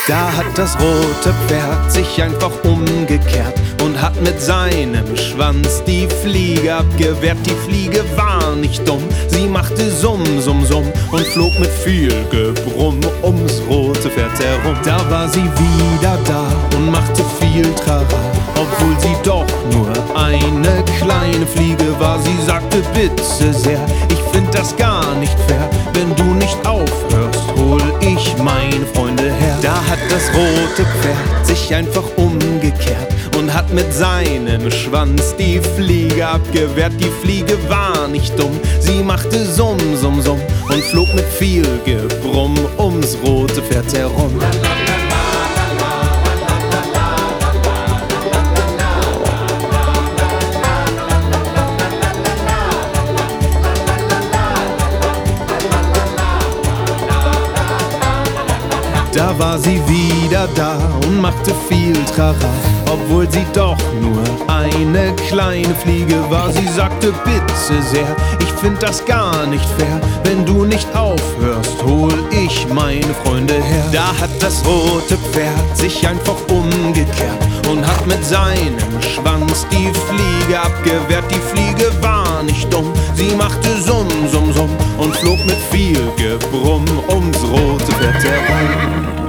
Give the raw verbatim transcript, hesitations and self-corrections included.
Da hat das rote Pferd sich einfach umgekehrt und hat mit seinem Schwanz die Fliege abgewehrt. Die Fliege war nicht dumm, sie machte Summ, Summ, Summ und flog mit viel Gebrumm ums rote Pferd herum. Da war sie wieder da und machte viel Trara, obwohl sie doch nur eine kleine Fliege war. Sie sagte: Bitte sehr, ich find das gar nicht fair, wenn du nicht aufhörst, hol ich meine Freunde her. Da hat das rote Pferd sich einfach umgekehrt und hat mit seinem Schwanz die Fliege abgewehrt. Die Fliege war nicht dumm, sie machte Summ, Summ, Summ und flog mit viel Gebrumm ums rote Pferd herum. Da war sie wieder da und machte viel Trara, obwohl sie doch nur eine kleine Fliege war. Sie sagte: Bitte sehr, ich find das gar nicht fair, wenn du nicht aufhörst, hol ich meine Freunde her. Da hat das rote Pferd sich einfach umgekehrt und hat mit seinem Schwanz die Fliege abgewehrt. Die Fliege war nicht dumm, sie machte Summ, Summ, Summ und flog mit viel Gebrumm ums rote Pferd herum.